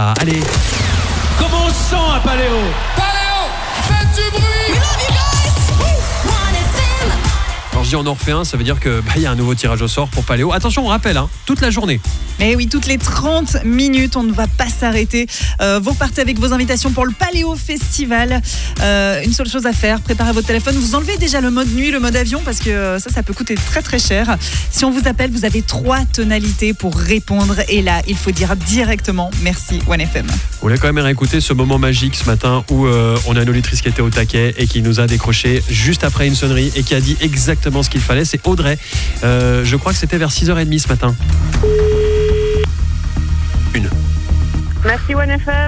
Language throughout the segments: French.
ça. Allez. Comment on se sent à Paléo? Paléo, faites du bruit. Alors je dis on en refait un, ça veut dire que y a un nouveau tirage au sort pour Paléo. Attention, on rappelle, toute la journée. Mais oui, toutes les 30 minutes, on ne va pas s'arrêter. Vous repartez avec vos invitations pour le Paléo Festival. Une seule chose à faire, préparez votre téléphone. Vous enlevez déjà le mode nuit, le mode avion, parce que ça peut coûter très très cher. Si on vous appelle, vous avez 3 tonalités pour répondre. Et là, il faut dire directement merci OneFM. Vous voulez quand même réécouter ce moment magique ce matin où on a une auditrice qui était au taquet et qui nous a décroché juste après une sonnerie et qui a dit exactement ce qu'il fallait. C'est Audrey. Je crois que c'était vers 6h30 ce matin. Merci OneFM.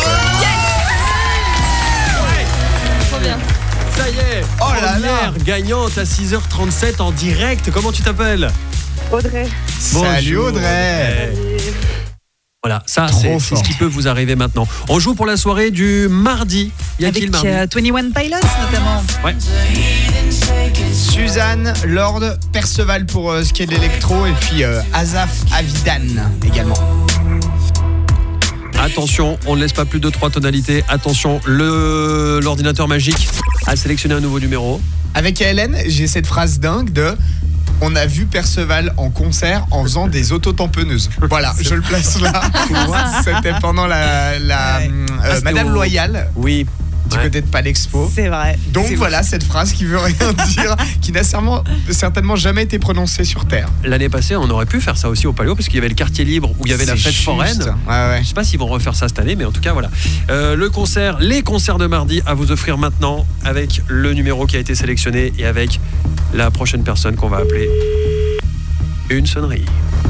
Trop bien. Ça y est, première gagnante à 6h37 en direct. Comment tu t'appelles? Audrey. Salut Audrey. Voilà, ça Trop c'est ce qui peut vous arriver maintenant. On joue pour la soirée du mardi. Y a-t-il Avec mardi 21 Pilots notamment. Ouais. Suzanne, Lord, Perceval pour ce qui est de l'électro et puis Azaf Avidan également. Attention, on ne laisse pas plus de 3 tonalités. Attention, l'ordinateur magique a sélectionné un nouveau numéro. Avec Hélène, j'ai cette phrase dingue de on a vu Perceval en concert en faisant des autotamponneuses. Voilà, je le place là. C'était pendant la Madame Loyal. Oui. Du côté de Palexpo. C'est vrai. Donc c'est voilà cette phrase qui veut rien dire, qui n'a certainement jamais été prononcée sur Terre. L'année passée, on aurait pu faire ça aussi au Paléo parce qu'il y avait le quartier libre où il y avait la fête foraine. Ouais. Je sais pas s'ils vont refaire ça cette année, mais en tout cas voilà. Les concerts de mardi à vous offrir maintenant avec le numéro qui a été sélectionné et avec la prochaine personne qu'on va appeler. Une sonnerie.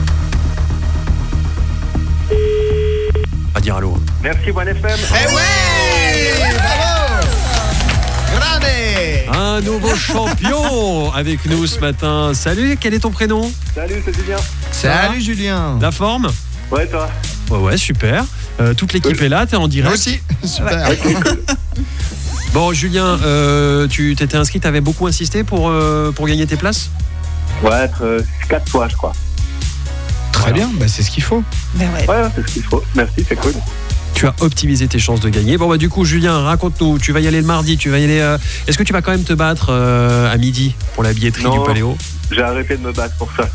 À dire allô. Merci OneFM. Eh ouais, bravo. Grande. Un nouveau champion avec nous ce matin. Salut, quel est ton prénom? Salut, c'est Julien. Salut Julien. La forme? Ouais, toi. Ouais, super. Toute l'équipe est là, t'es en direct. Moi aussi. Super. Bon, Julien, tu t'étais inscrit, t'avais beaucoup insisté pour gagner tes places? Ouais, 4 fois, je crois. Très bien, c'est ce qu'il faut. Ben ouais. Ouais, c'est ce qu'il faut. Merci, c'est cool. Tu as optimisé tes chances de gagner. Bon, du coup, Julien, raconte-nous. Tu vas y aller le mardi. Tu vas y aller. Est-ce que tu vas quand même te battre à midi pour la billetterie du Paléo? J'ai arrêté de me battre pour ça.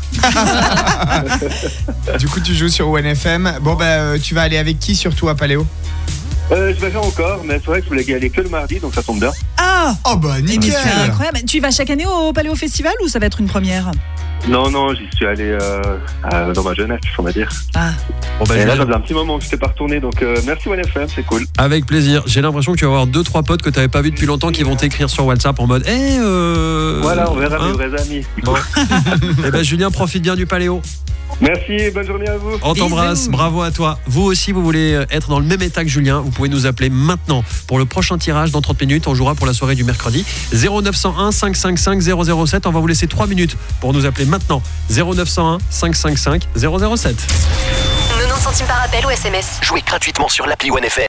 Du coup, tu joues sur OneFM. Bon, tu vas aller avec qui surtout à Paléo? Je vais faire encore, mais c'est vrai que je voulais y aller que le mardi, donc ça tombe bien. Ah, Oh bah mais nickel. c'est incroyable. Tu vas chaque année au Paléo Festival ou ça va être une première? Non, j'y suis allé dans ma jeunesse, on va dire. Ah. Bon, Et là, Julien, ça faisait un petit moment que je n'étais pas retourné, donc merci OneFM, c'est cool. avec plaisir. J'ai l'impression que tu vas avoir 2-3 potes que tu n'avais pas vus depuis longtemps qui vont t'écrire sur WhatsApp en mode Voilà, on verra mes vrais amis. Bon. Eh Julien, profite bien du Paléo. Merci, bonne journée à vous. On t'embrasse, Bisous. bravo à toi. Vous aussi, vous voulez être dans le même état que Julien, vous pouvez nous appeler maintenant pour le prochain tirage dans 30 minutes. On jouera pour la soirée du mercredi. 0901 555 007. On va vous laisser 3 minutes pour nous appeler maintenant. 0901 555 007. 90 centimes par appel ou SMS. Jouez gratuitement sur l'appli OneFM.